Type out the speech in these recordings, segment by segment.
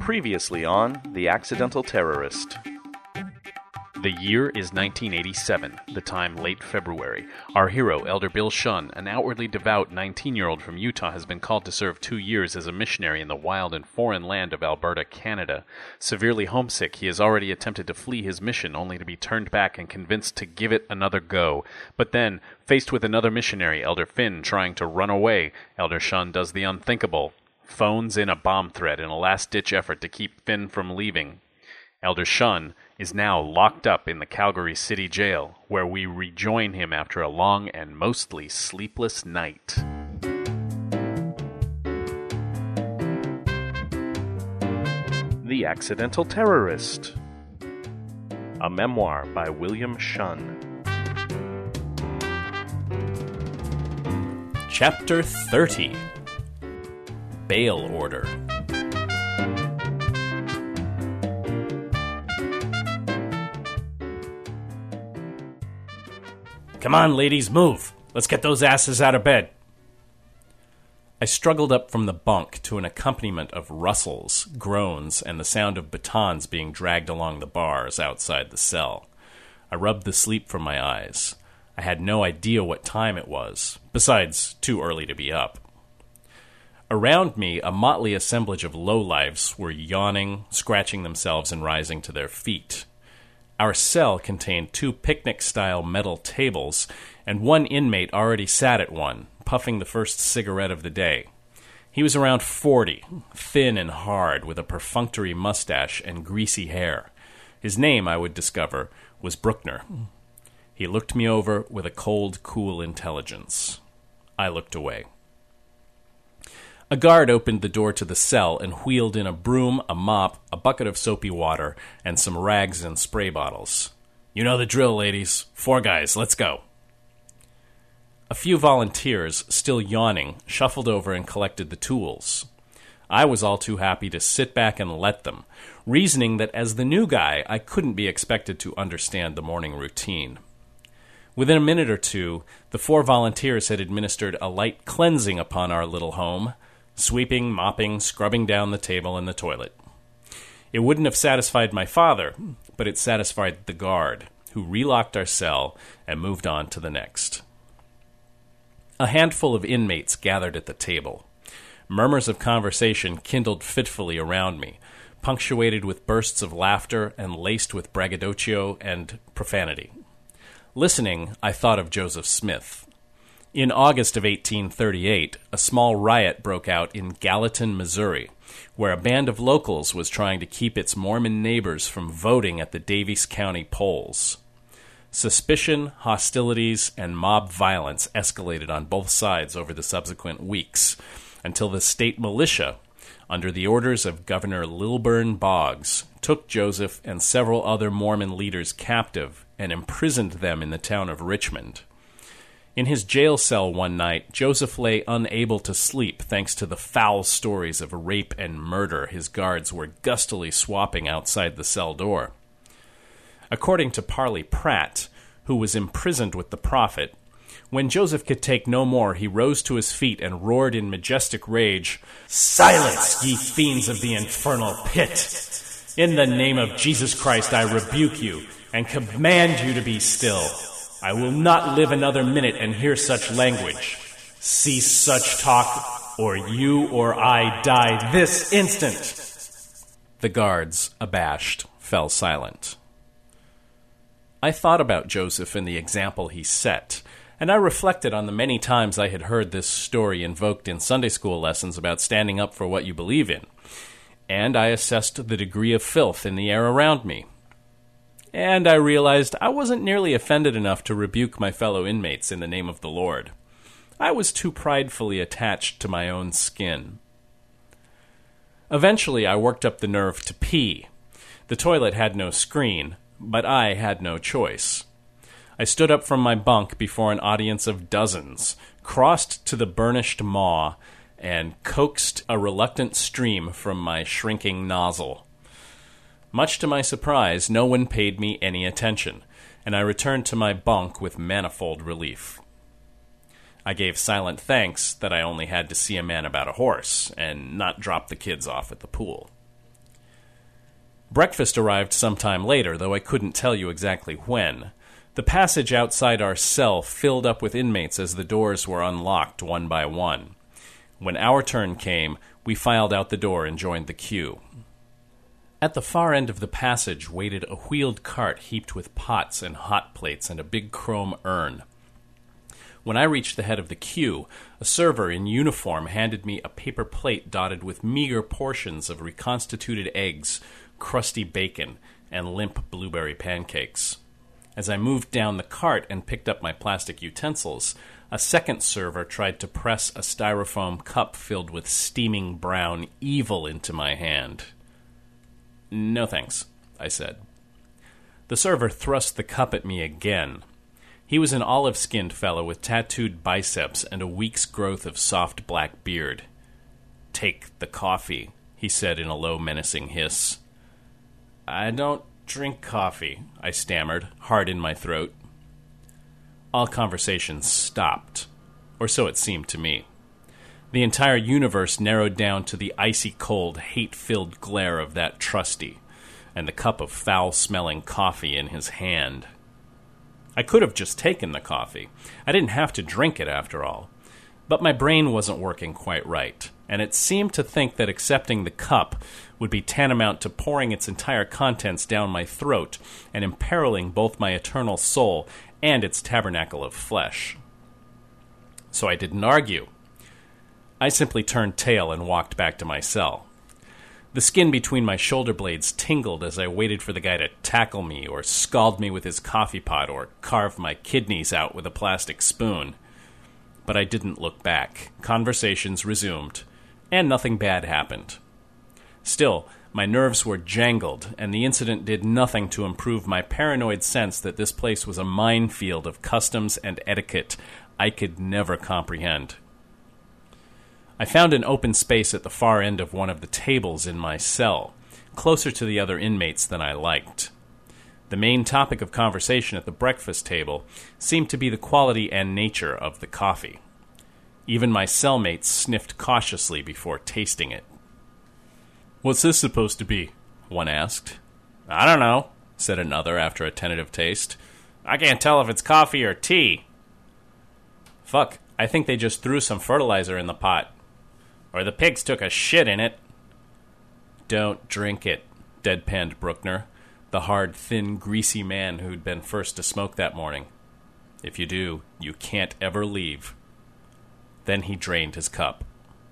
Previously on The Accidental Terrorist. The year is 1987, the time late February. Our hero, Elder Bill Shunn, an outwardly devout 19-year-old from Utah, has been called to serve 2 years as a missionary in the wild and foreign land of Alberta, Canada. Severely homesick, he has already attempted to flee his mission, only to be turned back and convinced to give it another go. But then, faced with another missionary, Elder Finn, trying to run away, Elder Shunn does the unthinkable. Phones in a bomb threat in a last-ditch effort to keep Finn from leaving. Elder Shunn is now locked up in the Calgary City Jail, where we rejoin him after a long and mostly sleepless night. The Accidental Terrorist, a memoir by William Shunn. Chapter 30. Bail Order. Come on, ladies, move. Let's get those asses out of bed. I struggled up from the bunk to an accompaniment of rustles, groans, and the sound of batons being dragged along the bars outside the cell. I rubbed the sleep from my eyes. I had no idea what time it was, besides too early to be up. Around me, a motley assemblage of lowlifes were yawning, scratching themselves, and rising to their feet. Our cell contained 2 picnic-style metal tables, and one inmate already sat at one, puffing the first cigarette of the day. He was around 40, thin and hard, with a perfunctory mustache and greasy hair. His name, I would discover, was Bruckner. He looked me over with a cold, cool intelligence. I looked away. A guard opened the door to the cell and wheeled in a broom, a mop, a bucket of soapy water, and some rags and spray bottles. You know the drill, ladies. 4 guys, let's go. A few volunteers, still yawning, shuffled over and collected the tools. I was all too happy to sit back and let them, reasoning that as the new guy, I couldn't be expected to understand the morning routine. Within a minute or two, the 4 volunteers had administered a light cleansing upon our little home, sweeping, mopping, scrubbing down the table and the toilet. It wouldn't have satisfied my father, but it satisfied the guard, who relocked our cell and moved on to the next. A handful of inmates gathered at the table. Murmurs of conversation kindled fitfully around me, punctuated with bursts of laughter and laced with braggadocio and profanity. Listening, I thought of Joseph Smith. In August of 1838, a small riot broke out in Gallatin, Missouri, where a band of locals was trying to keep its Mormon neighbors from voting at the Daviess County polls. Suspicion, hostilities, and mob violence escalated on both sides over the subsequent weeks, until the state militia, under the orders of Governor Lilburn Boggs, took Joseph and several other Mormon leaders captive and imprisoned them in the town of Richmond. In his jail cell one night, Joseph lay unable to sleep thanks to the foul stories of rape and murder his guards were gustily swapping outside the cell door. According to Parley Pratt, who was imprisoned with the prophet, when Joseph could take no more, he rose to his feet and roared in majestic rage, "Silence, ye fiends of the infernal pit! In the name of Jesus Christ I rebuke you and command you to be still. I will not live another minute and hear such language. Cease such talk, or you or I die this instant." The guards, abashed, fell silent. I thought about Joseph and the example he set, and I reflected on the many times I had heard this story invoked in Sunday school lessons about standing up for what you believe in, and I assessed the degree of filth in the air around me. And I realized I wasn't nearly offended enough to rebuke my fellow inmates in the name of the Lord. I was too pridefully attached to my own skin. Eventually, I worked up the nerve to pee. The toilet had no screen, but I had no choice. I stood up from my bunk before an audience of dozens, crossed to the burnished maw, and coaxed a reluctant stream from my shrinking nozzle. Much to my surprise, no one paid me any attention, and I returned to my bunk with manifold relief. I gave silent thanks that I only had to see a man about a horse, and not drop the kids off at the pool. Breakfast arrived sometime later, though I couldn't tell you exactly when. The passage outside our cell filled up with inmates as the doors were unlocked one by one. When our turn came, we filed out the door and joined the queue. At the far end of the passage waited a wheeled cart heaped with pots and hot plates and a big chrome urn. When I reached the head of the queue, a server in uniform handed me a paper plate dotted with meager portions of reconstituted eggs, crusty bacon, and limp blueberry pancakes. As I moved down the cart and picked up my plastic utensils, a second server tried to press a styrofoam cup filled with steaming brown evil into my hand. "No thanks," I said. The server thrust the cup at me again. He was an olive-skinned fellow with tattooed biceps and a week's growth of soft black beard. "Take the coffee," he said in a low, menacing hiss. "I don't drink coffee," I stammered, hard in my throat. All conversation stopped, or so it seemed to me. The entire universe narrowed down to the icy-cold, hate-filled glare of that trusty, and the cup of foul-smelling coffee in his hand. I could have just taken the coffee. I didn't have to drink it, after all. But my brain wasn't working quite right, and it seemed to think that accepting the cup would be tantamount to pouring its entire contents down my throat and imperiling both my eternal soul and its tabernacle of flesh. So I didn't argue. I simply turned tail and walked back to my cell. The skin between my shoulder blades tingled as I waited for the guy to tackle me or scald me with his coffee pot or carve my kidneys out with a plastic spoon. But I didn't look back. Conversations resumed, and nothing bad happened. Still, my nerves were jangled, and the incident did nothing to improve my paranoid sense that this place was a minefield of customs and etiquette I could never comprehend. I found an open space at the far end of one of the tables in my cell, closer to the other inmates than I liked. The main topic of conversation at the breakfast table seemed to be the quality and nature of the coffee. Even my cellmates sniffed cautiously before tasting it. "What's this supposed to be?" one asked. "I don't know," said another after a tentative taste. "I can't tell if it's coffee or tea." "Fuck, I think they just threw some fertilizer in the pot. Or the pigs took a shit in it." "Don't drink it," deadpanned Bruckner, the hard, thin, greasy man who'd been first to smoke that morning. "If you do, you can't ever leave." Then he drained his cup.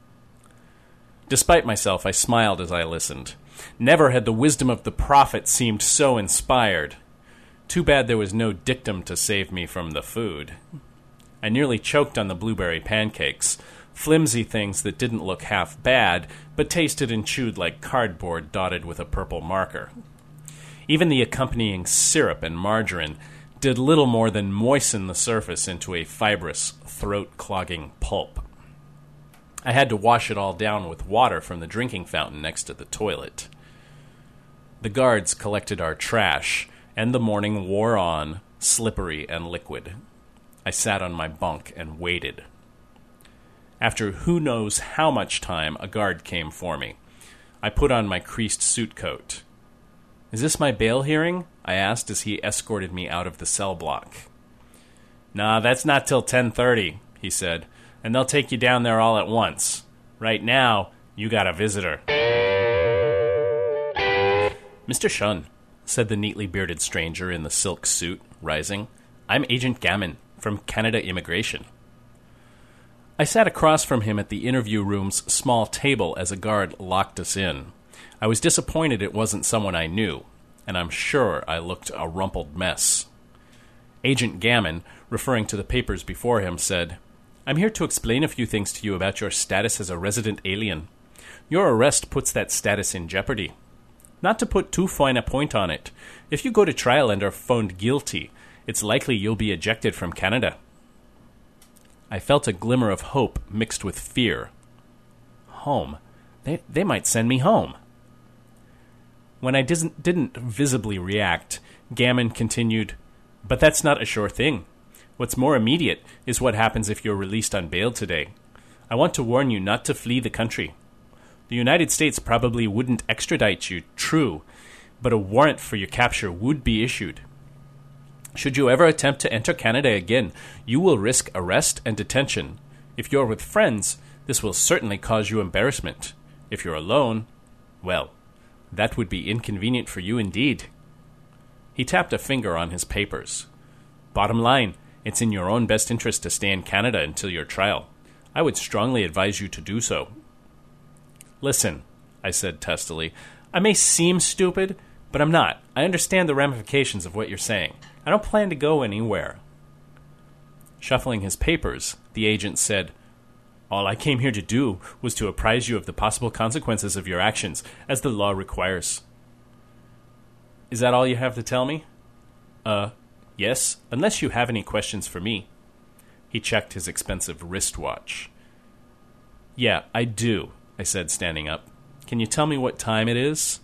Despite myself, I smiled as I listened. Never had the wisdom of the prophet seemed so inspired. Too bad there was no dictum to save me from the food. I nearly choked on the blueberry pancakes, flimsy things that didn't look half bad, but tasted and chewed like cardboard dotted with a purple marker. Even the accompanying syrup and margarine did little more than moisten the surface into a fibrous, throat-clogging pulp. I had to wash it all down with water from the drinking fountain next to the toilet. The guards collected our trash, and the morning wore on, slippery and liquid. I sat on my bunk and waited. After who knows how much time, a guard came for me. I put on my creased suit coat. "Is this my bail hearing?" I asked as he escorted me out of the cell block. "Nah, that's not till 10:30, he said, "and they'll take you down there all at once. Right now, you got a visitor." "Mr. Shun," said the neatly bearded stranger in the silk suit, rising. "I'm Agent Gammon, from Canada Immigration." I sat across from him at the interview room's small table as a guard locked us in. I was disappointed it wasn't someone I knew, and I'm sure I looked a rumpled mess. Agent Gammon, referring to the papers before him, said, "I'm here to explain a few things to you about your status as a resident alien. Your arrest puts that status in jeopardy. Not to put too fine a point on it, if you go to trial and are found guilty, it's likely you'll be ejected from Canada." I felt a glimmer of hope mixed with fear. Home. They might send me home. When I didn't visibly react, Gammon continued, "But that's not a sure thing. What's more immediate is what happens if you're released on bail today. I want to warn you not to flee the country. The United States probably wouldn't extradite you, true, but a warrant for your capture would be issued. Should you ever attempt to enter Canada again, you will risk arrest and detention. If you're with friends, this will certainly cause you embarrassment. If you're alone, well, that would be inconvenient for you indeed." He tapped a finger on his papers. "Bottom line, it's in your own best interest to stay in Canada until your trial. I would strongly advise you to do so." "Listen," I said testily, "I may seem stupid, but I'm not. I understand the ramifications of what you're saying. I don't plan to go anywhere." Shuffling his papers, the agent said, "All I came here to do was to apprise you of the possible consequences of your actions, as the law requires." "Is that all you have to tell me?" Yes, unless you have any questions for me." He checked his expensive wristwatch. "Yeah, I do," I said, standing up. "Can you tell me what time it is?"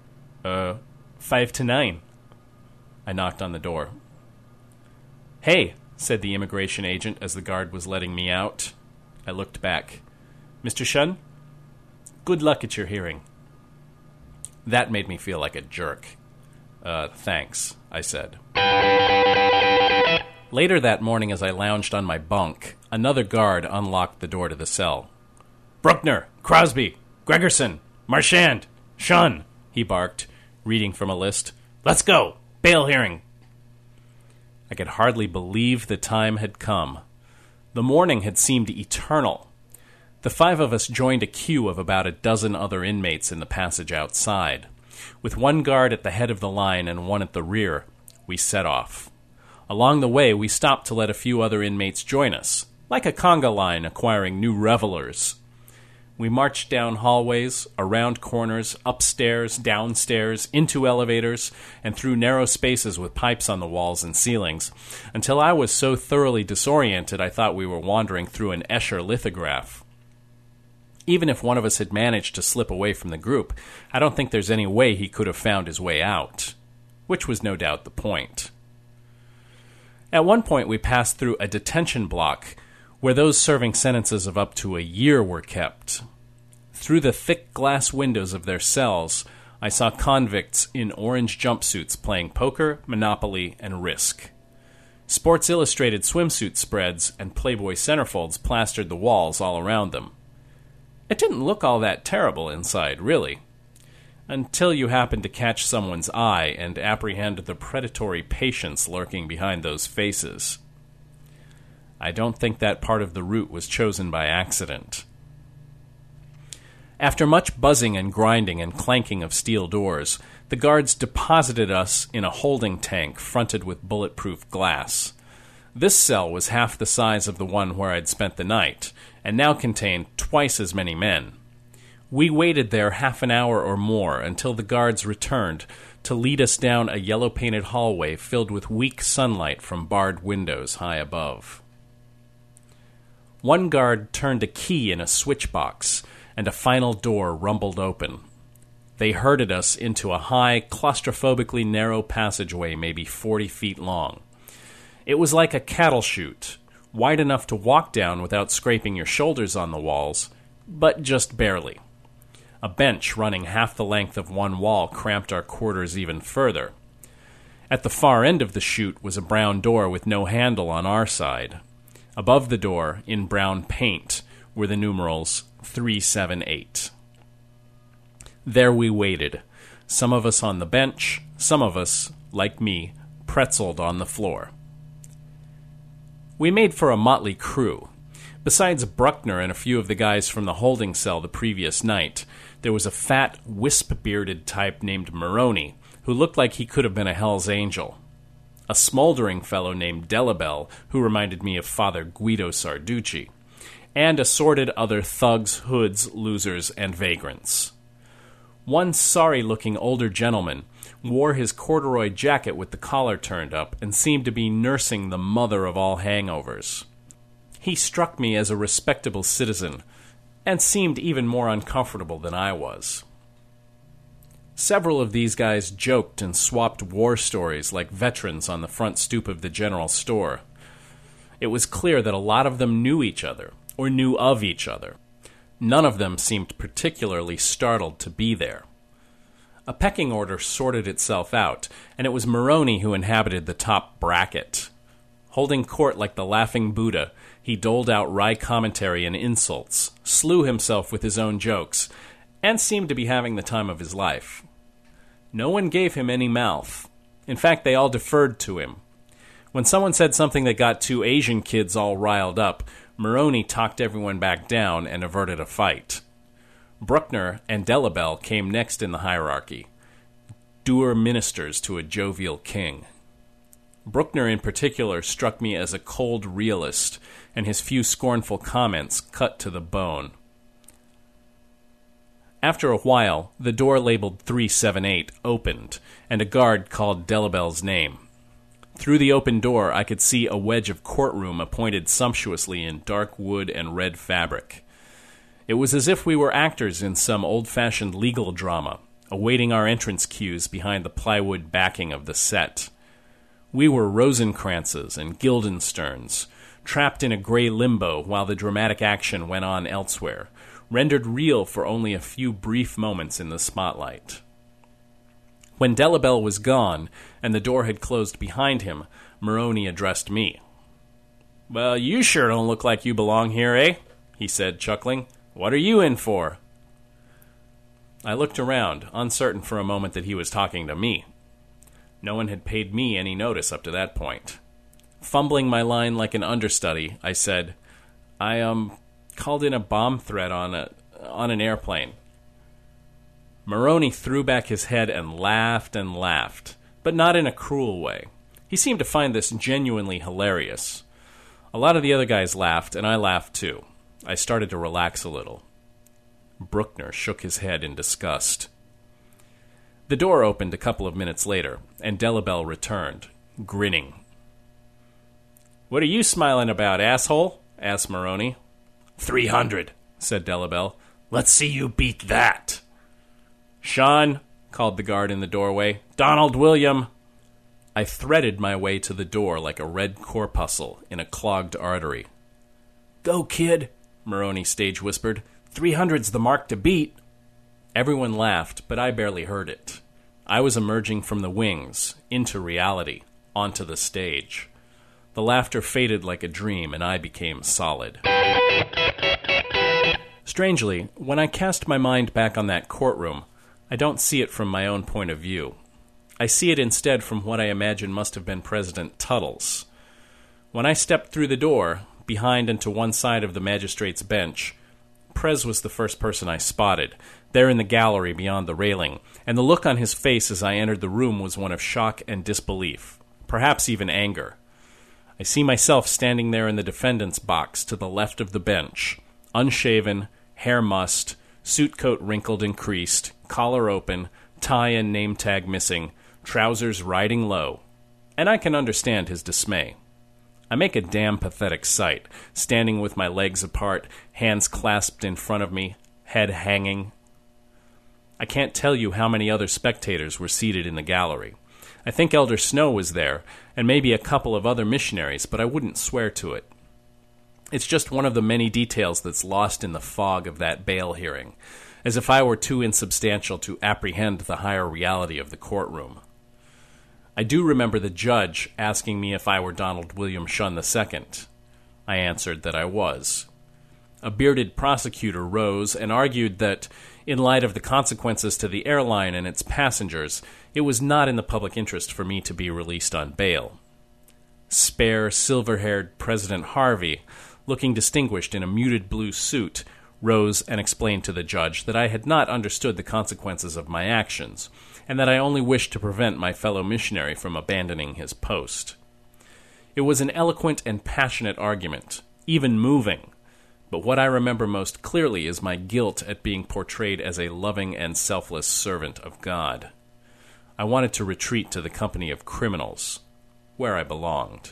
5 to 9. I knocked on the door. "Hey," said the immigration agent as the guard was letting me out. I looked back. "Mr. Shun? Good luck at your hearing." That made me feel like a jerk. Thanks," I said. Later that morning, as I lounged on my bunk, another guard unlocked the door to the cell. "Bruckner, Crosby, Gregerson, Marchand, Shun," he barked, reading from a list. "Let's go! Bail hearing!" I could hardly believe the time had come. The morning had seemed eternal. The 5 of us joined a queue of about a dozen other inmates in the passage outside. With one guard at the head of the line and one at the rear, we set off. Along the way, we stopped to let a few other inmates join us, like a conga line acquiring new revelers. We marched down hallways, around corners, upstairs, downstairs, into elevators, and through narrow spaces with pipes on the walls and ceilings, until I was so thoroughly disoriented I thought we were wandering through an Escher lithograph. Even if one of us had managed to slip away from the group, I don't think there's any way he could have found his way out, which was no doubt the point. At one point we passed through a detention block where those serving sentences of up to a year were kept. Through the thick glass windows of their cells, I saw convicts in orange jumpsuits playing poker, Monopoly, and Risk. Sports Illustrated swimsuit spreads and Playboy centerfolds plastered the walls all around them. It didn't look all that terrible inside, really, until you happened to catch someone's eye and apprehend the predatory patience lurking behind those faces. I don't think that part of the route was chosen by accident. After much buzzing and grinding and clanking of steel doors, the guards deposited us in a holding tank fronted with bulletproof glass. This cell was half the size of the one where I'd spent the night, and now contained twice as many men. We waited there half an hour or more until the guards returned to lead us down a yellow-painted hallway filled with weak sunlight from barred windows high above. One guard turned a key in a switch box, and a final door rumbled open. They herded us into a high, claustrophobically narrow passageway maybe 40 feet long. It was like a cattle chute, wide enough to walk down without scraping your shoulders on the walls, but just barely. A bench running half the length of one wall cramped our quarters even further. At the far end of the chute was a brown door with no handle on our side. Above the door, in brown paint, were the numerals 378. There we waited, some of us on the bench, some of us, like me, pretzeled on the floor. We made for a motley crew. Besides Bruckner and a few of the guys from the holding cell the previous night, there was a fat, wisp-bearded type named Maroney, who looked like he could have been a Hell's Angel. A smoldering fellow named Delabelle, who reminded me of Father Guido Sarducci, and assorted other thugs, hoods, losers, and vagrants. One sorry-looking older gentleman wore his corduroy jacket with the collar turned up and seemed to be nursing the mother of all hangovers. He struck me as a respectable citizen, and seemed even more uncomfortable than I was. Several of these guys joked and swapped war stories like veterans on the front stoop of the general store. It was clear that a lot of them knew each other, or knew of each other. None of them seemed particularly startled to be there. A pecking order sorted itself out, and it was Maroney who inhabited the top bracket. Holding court like the laughing Buddha, he doled out wry commentary and insults, slew himself with his own jokes, and seemed to be having the time of his life. No one gave him any mouth. In fact, they all deferred to him. When someone said something that got two Asian kids all riled up, Maroney talked everyone back down and averted a fight. Bruckner and Delabelle came next in the hierarchy, dour ministers to a jovial king. Bruckner in particular struck me as a cold realist, and his few scornful comments cut to the bone. After a while, the door labeled 378 opened, and a guard called Delabelle's name. Through the open door, I could see a wedge of courtroom appointed sumptuously in dark wood and red fabric. It was as if we were actors in some old-fashioned legal drama, awaiting our entrance cues behind the plywood backing of the set. We were Rosencrantzes and Guildensterns, trapped in a gray limbo while the dramatic action went on elsewhere, rendered real for only a few brief moments in the spotlight. When Delabelle was gone, and the door had closed behind him, Maroney addressed me. "Well, you sure don't look like you belong here, eh?" he said, chuckling. "What are you in for?" I looked around, uncertain for a moment that he was talking to me. No one had paid me any notice up to that point. Fumbling my line like an understudy, I said, I called in a bomb threat on an airplane." Maroney threw back his head and laughed, but not in a cruel way. He seemed to find this genuinely hilarious. A lot of the other guys laughed, and I laughed too. I started to relax a little. Bruckner shook his head in disgust. The door opened a couple of minutes later, and Delabelle returned, grinning. "What are you smiling about, asshole?" asked Maroney. 300, said Delabelle. "Let's see you beat that." "Sean," called the guard in the doorway. "Donald William." I threaded my way to the door like a red corpuscle in a clogged artery. "Go, kid," Maroney stage whispered. 300's the mark to beat." Everyone laughed, but I barely heard it. I was emerging from the wings, into reality, onto the stage. The laughter faded like a dream, and I became solid. Strangely, when I cast my mind back on that courtroom, I don't see it from my own point of view. I see it instead from what I imagine must have been President Tuttle's. When I stepped through the door, behind and to one side of the magistrate's bench, Prez was the first person I spotted, there in the gallery beyond the railing, and the look on his face as I entered the room was one of shock and disbelief, perhaps even anger. I see myself standing there in the defendant's box to the left of the bench, unshaven, hair mussed, suit coat wrinkled and creased, collar open, tie and name tag missing, trousers riding low, and I can understand his dismay. I make a damn pathetic sight, standing with my legs apart, hands clasped in front of me, head hanging. I can't tell you how many other spectators were seated in the gallery. I think Elder Snow was there, and maybe a couple of other missionaries, but I wouldn't swear to it. It's just one of the many details that's lost in the fog of that bail hearing, as if I were too insubstantial to apprehend the higher reality of the courtroom. I do remember the judge asking me if I were Donald William Shunn II. I answered that I was. A bearded prosecutor rose and argued that, in light of the consequences to the airline and its passengers, it was not in the public interest for me to be released on bail. Spare, silver-haired President Harvey, looking distinguished in a muted blue suit, rose and explained to the judge that I had not understood the consequences of my actions, and that I only wished to prevent my fellow missionary from abandoning his post. It was an eloquent and passionate argument, even moving, but what I remember most clearly is my guilt at being portrayed as a loving and selfless servant of God. I wanted to retreat to the company of criminals, where I belonged.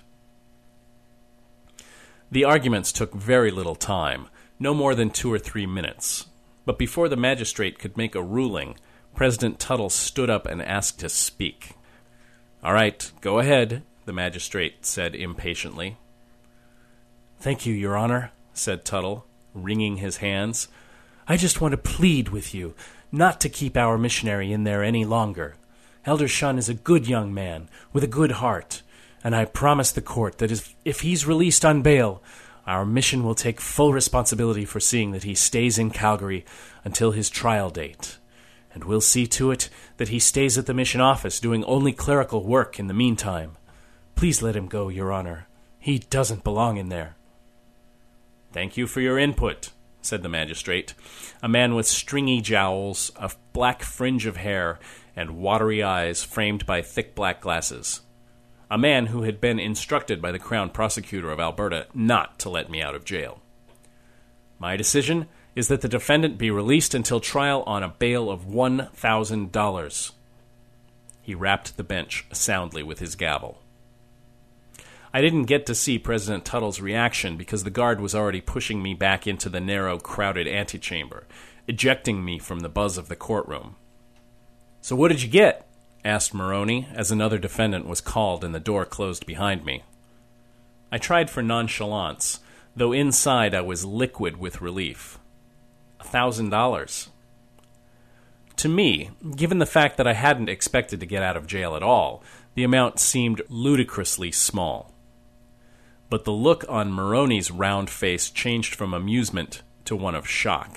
The arguments took very little time, no more than 2 or 3 minutes, but before the magistrate could make a ruling, President Tuttle stood up and asked to speak. "All right, go ahead," the magistrate said impatiently. "Thank you, Your Honor," said Tuttle, wringing his hands. "I just want to plead with you. not to keep our missionary in there any longer. Elder Shun is a good young man with a good heart, and I promise the court that if he's released on bail, our mission will take full responsibility for seeing that he stays in Calgary until his trial date. And we'll see to it that he stays at the mission office doing only clerical work in the meantime. Please let him go, Your Honor. He doesn't belong in there. Thank you for your input, said the magistrate, a man with stringy jowls, a black fringe of hair, and watery eyes framed by thick black glasses. A man who had been instructed by the Crown Prosecutor of Alberta not to let me out of jail. My decision is that the defendant be released until trial on a bail of $1,000. He rapped the bench soundly with his gavel. I didn't get to see President Tuttle's reaction because the guard was already pushing me back into the narrow, crowded antechamber, ejecting me from the buzz of the courtroom. "So what did you get?" asked Maroney as another defendant was called and the door closed behind me. I tried for nonchalance, though inside I was liquid with relief. $1,000. To me, given the fact that I hadn't expected to get out of jail at all, the amount seemed ludicrously small. But the look on Maroney's round face changed from amusement to one of shock.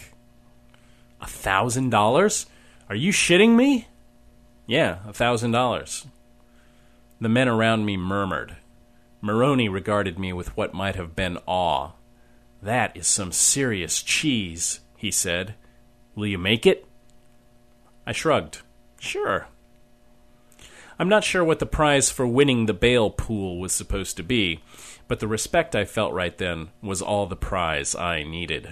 $1,000? Are you shitting me? Yeah, $1,000. The men around me murmured. Maroney regarded me with what might have been awe. "That is some serious cheese," he said. "Will you make it?" I shrugged. Sure. I'm not sure what the prize for winning the bail pool was supposed to be, but the respect I felt right then was all the prize I needed.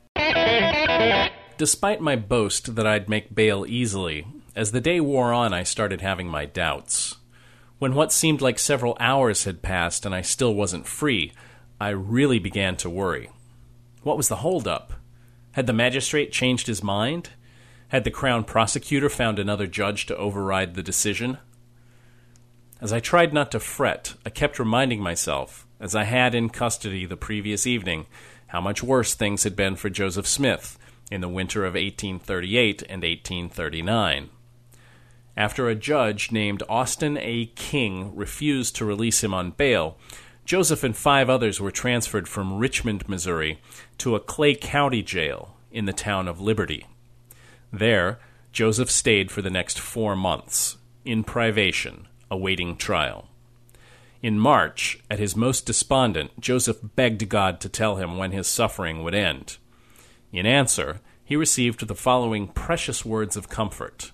Despite my boast that I'd make bail easily, as the day wore on I started having my doubts. When what seemed like several hours had passed and I still wasn't free, I really began to worry. What was the holdup? Had the magistrate changed his mind? Had the Crown Prosecutor found another judge to override the decision? As I tried not to fret, I kept reminding myself, as I had in custody the previous evening, how much worse things had been for Joseph Smith in the winter of 1838 and 1839. After a judge named Austin A. King refused to release him on bail, Joseph and 5 others were transferred from Richmond, Missouri, to a Clay County jail in the town of Liberty. There, Joseph stayed for the next 4 months, in privation, awaiting trial. In March, at his most despondent, Joseph begged God to tell him when his suffering would end. In answer, he received the following precious words of comfort.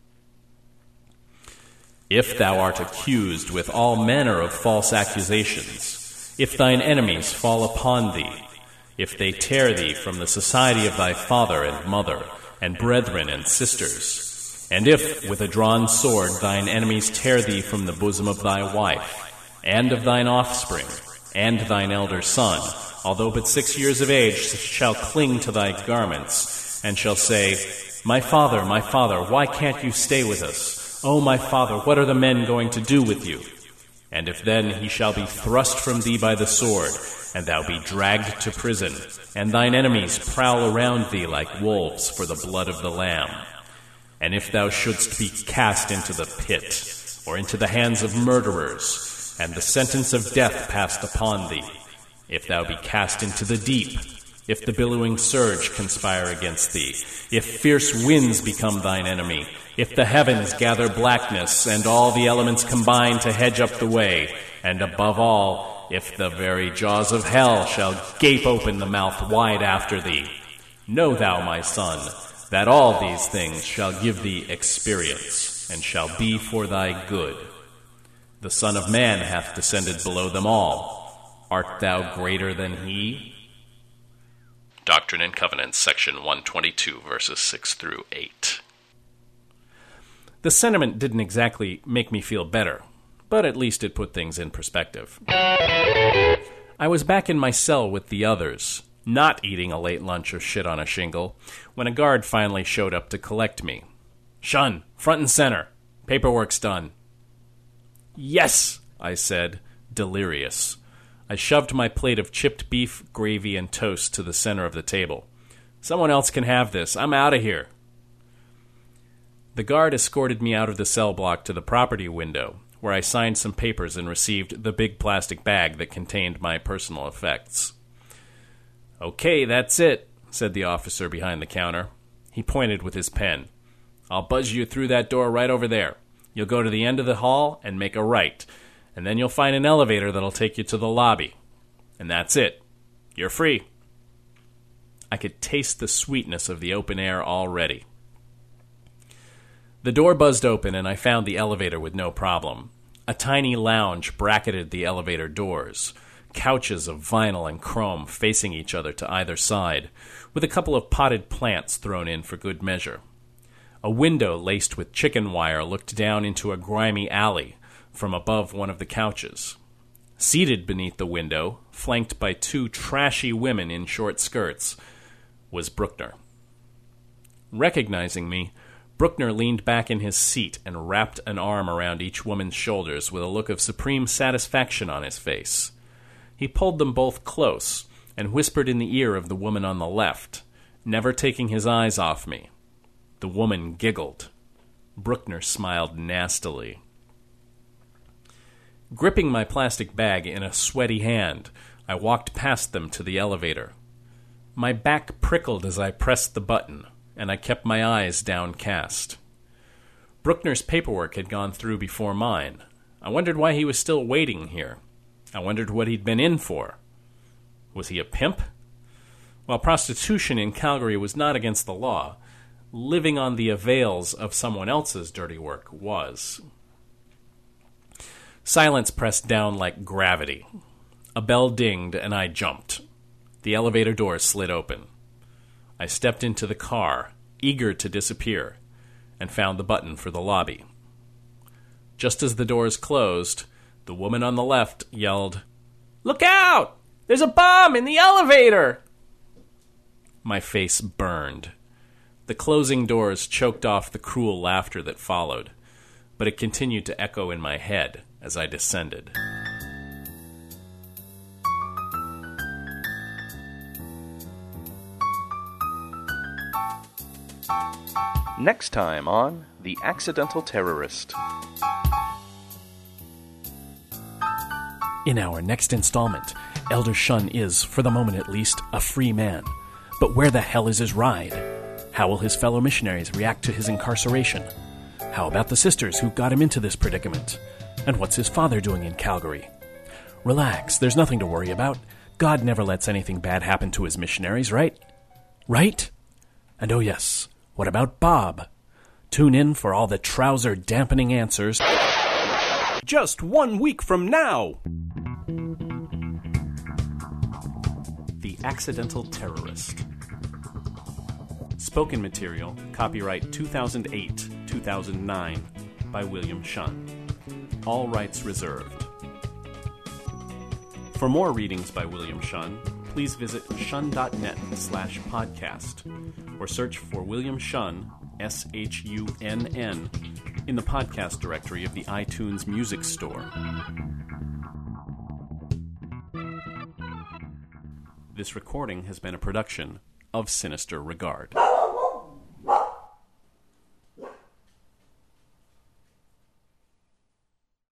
"If thou art accused with all manner of false accusations, if thine enemies fall upon thee, if they tear thee from the society of thy father and mother, and brethren and sisters, and if with a drawn sword thine enemies tear thee from the bosom of thy wife, and of thine offspring, and thine elder son, although but 6 years of age, shall cling to thy garments, and shall say, my father, why can't you stay with us? O my father, what are the men going to do with you? And if then he shall be thrust from thee by the sword, and thou be dragged to prison, and thine enemies prowl around thee like wolves for the blood of the Lamb, and if thou shouldst be cast into the pit, or into the hands of murderers, and the sentence of death passed upon thee, if thou be cast into the deep, if the billowing surge conspire against thee, if fierce winds become thine enemy, if the heavens gather blackness, and all the elements combine to hedge up the way, and above all, if the very jaws of hell shall gape open the mouth wide after thee, know thou, my son, that all these things shall give thee experience, and shall be for thy good. The Son of Man hath descended below them all. Art thou greater than he?" Doctrine and Covenants, section 122, verses 6 through 8. The sentiment didn't exactly make me feel better, but at least it put things in perspective. I was back in my cell with the others, not eating a late lunch of shit on a shingle, when a guard finally showed up to collect me. "Shun, front and center. Paperwork's done." "Yes," I said, delirious. I shoved my plate of chipped beef, gravy, and toast to the center of the table. "Someone else can have this. I'm out of here." The guard escorted me out of the cell block to the property window, where I signed some papers and received the big plastic bag that contained my personal effects. "Okay, that's it," said the officer behind the counter. He pointed with his pen. "I'll buzz you through that door right over there. You'll go to the end of the hall and make a right, and then you'll find an elevator that'll take you to the lobby. And that's it. You're free." I could taste the sweetness of the open air already. The door buzzed open, and I found the elevator with no problem. A tiny lounge bracketed the elevator doors, couches of vinyl and chrome facing each other to either side, with a couple of potted plants thrown in for good measure. A window laced with chicken wire looked down into a grimy alley from above one of the couches. Seated beneath the window, flanked by two trashy women in short skirts, was Bruckner. Recognizing me, Bruckner leaned back in his seat and wrapped an arm around each woman's shoulders with a look of supreme satisfaction on his face. He pulled them both close and whispered in the ear of the woman on the left, never taking his eyes off me. The woman giggled. Bruckner smiled nastily. Gripping my plastic bag in a sweaty hand, I walked past them to the elevator. My back prickled as I pressed the button, and I kept my eyes downcast. Bruckner's paperwork had gone through before mine. I wondered why he was still waiting here. I wondered what he'd been in for. Was he a pimp? While prostitution in Calgary was not against the law, living on the avails of someone else's dirty work was. Silence pressed down like gravity. A bell dinged, and I jumped. The elevator door slid open. I stepped into the car, eager to disappear, and found the button for the lobby. Just as the doors closed, the woman on the left yelled, "Look out! There's a bomb in the elevator!" My face burned. The closing doors choked off the cruel laughter that followed, but it continued to echo in my head as I descended. Next time on The Accidental Terrorist. In our next installment, Elder Shun is, for the moment at least, a free man. But where the hell is his ride? How will his fellow missionaries react to his incarceration? How about the sisters who got him into this predicament? And what's his father doing in Calgary? Relax, there's nothing to worry about. God never lets anything bad happen to his missionaries, right? Right? And oh yes, what about Bob? Tune in for all the trouser-dampening answers just 1 week from now! The Accidental Terrorist. Spoken material, copyright 2008-2009, by William Shun. All rights reserved. For more readings by William Shun, please visit shun.net/podcast or search for William Shun, SHUNN, in the podcast directory of the iTunes Music Store. This recording has been a production of Sinister Regard.